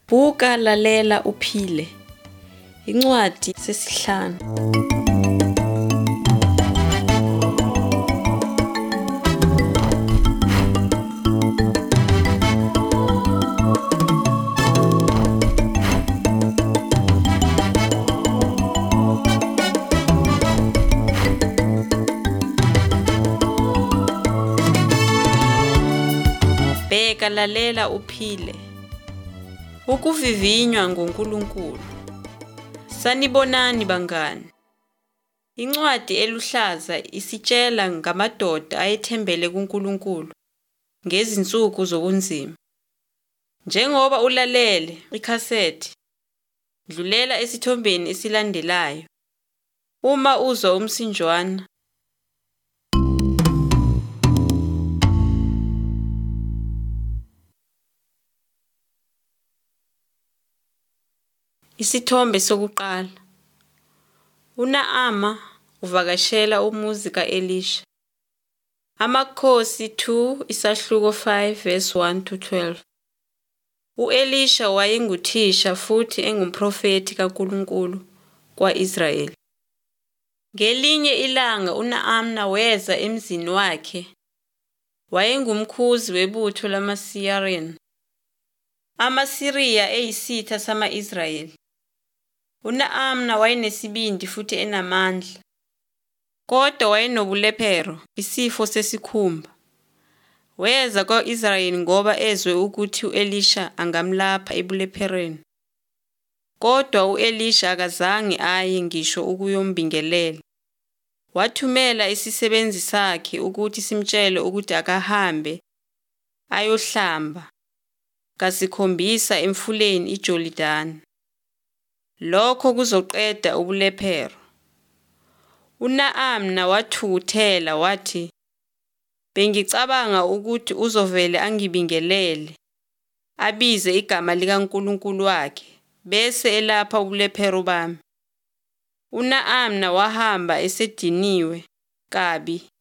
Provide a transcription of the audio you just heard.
Buka lalela uphile. Incwadi sesihlanu. Bheka lalela uphile. Ukuvivinywa ngoNkulunkulu. Sanibonani bangani. Incwadi eluhlaza isitshela ngamadoda ayethembele kuNkulunkulu ngezinsuku zobunzima. Njengoba ulalele ikhasethi, dlulela esithombeni esilandelayo. Uma uzwa umsinjwana, isithombe sokuqala. uNaama uvakashela umuzi ka-Elisha. Amakhosi 2 isahluko 5 verse 1 to 12. U-Elisha wayenguthisha futhi engumprofeti kaNkulunkulu kwa-Israyeli. Ngelinye ilanga uNaama weza emzini wakhe. Wayengumkhuzi webutho lamaSiriya. AmaSiriya eyisitha sama-Israyeli. uNaama wayenesibindi futhi enamandla. Kodwa wayenobulephero, isifo sesikhumba. Weza kwa-Israyeli ngoba ezwe ukuthi u-Elisha angamlapha ebulephereni. Kodwa u-Elisha akazange aye ngisho ukuyombingelela. Wathumela isisebenzi sakhe ukuthi simtshele ukuthi akahambe ayohlamba kasikhombisa emfuleni iJolidani. Lokho kuzoqeda ubulephero. uNaama wathukuthela wathi, "Bengicabanga ukuthi uzovele angibingelele, abize igama likaNkulunkulu wakhe, bese elapha ubulephero bami." uNaama wahamba esediniwe kabi